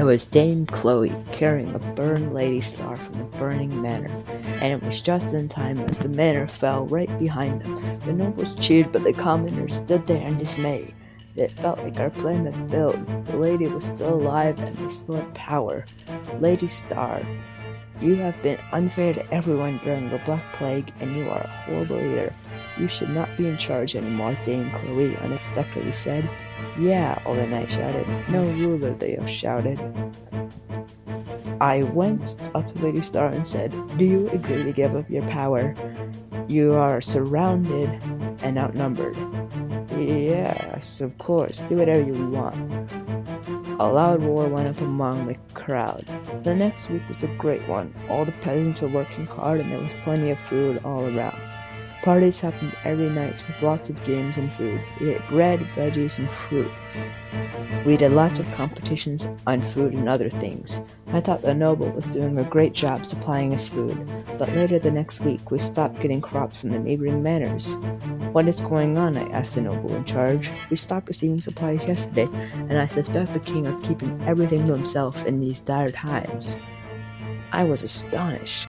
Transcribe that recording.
It was Dame Chloe carrying a burned lady star from the burning manor, and it was just in time as the manor fell right behind them. The nobles cheered, but the commoners stood there in dismay. It felt like our plan had failed. The lady was still alive, and they still had power. Lady Star, you have been unfair to everyone during the Black Plague, and you are a horrible leader. You should not be in charge anymore, Dame Chloe unexpectedly said. Yeah, all the knights shouted. No ruler, they shouted. I went up to Lady Star and said, Do you agree to give up your power? You are surrounded and outnumbered. Yes, of course, do whatever you want. A loud roar went up among the crowd. The next week was a great one. All the peasants were working hard and there was plenty of food all around. Parties happened every night with lots of games and food. We ate bread, veggies, and fruit. We did lots of competitions on food and other things. I thought the noble was doing a great job supplying us food, but later the next week we stopped getting crops from the neighboring manors. What is going on? I asked the noble in charge. We stopped receiving supplies yesterday, and I suspect the king is keeping everything to himself in these dire times. I was astonished.